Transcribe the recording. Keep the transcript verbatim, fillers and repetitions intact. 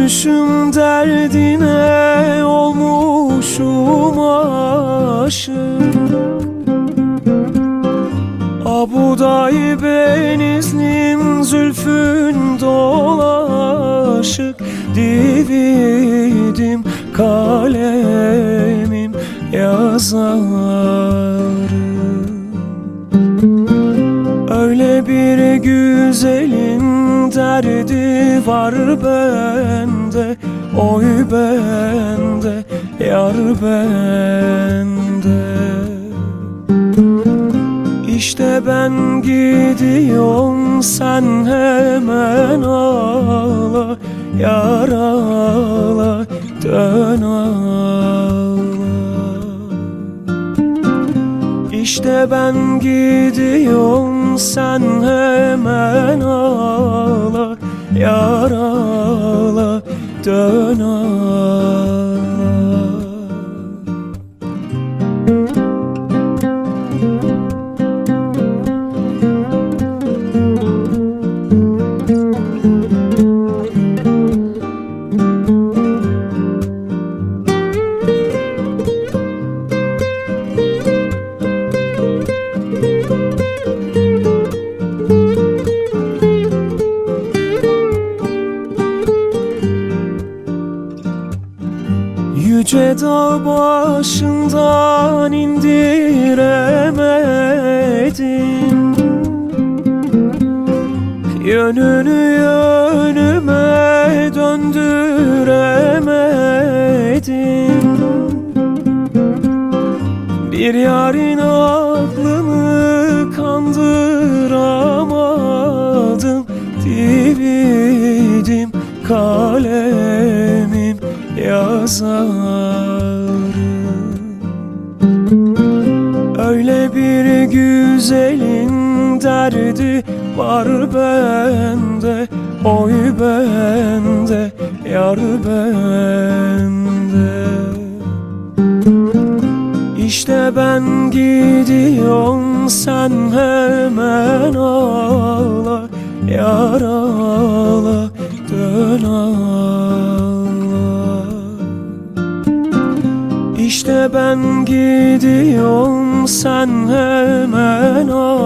Düşmüşüm derdine, olmuşum aşık. Abuday benizlim, zülfün dolaşık. Dividim kalemim yazarım. Öyle bir güzelin derdi var bende, oy bende, yar bende. İşte ben gidiyorum, sen hemen ağla, yar ağla, dön ağla. İşte ben gidiyorum, sen hemen ağla, yar ağla, dön ağla. Yüce dağ başından indiremedim, yönünü yönüme döndüremedim. Bir yarın aklımı kandıramadım. Dividim kalemim yazarım. Öyle bir güzelin derdi var bende, oy bende, yar bende. İşte ben gidiyorum, sen hemen ağla, yar ağla, dön ağla. İşte ben gidiyorum, sen hemen ağla,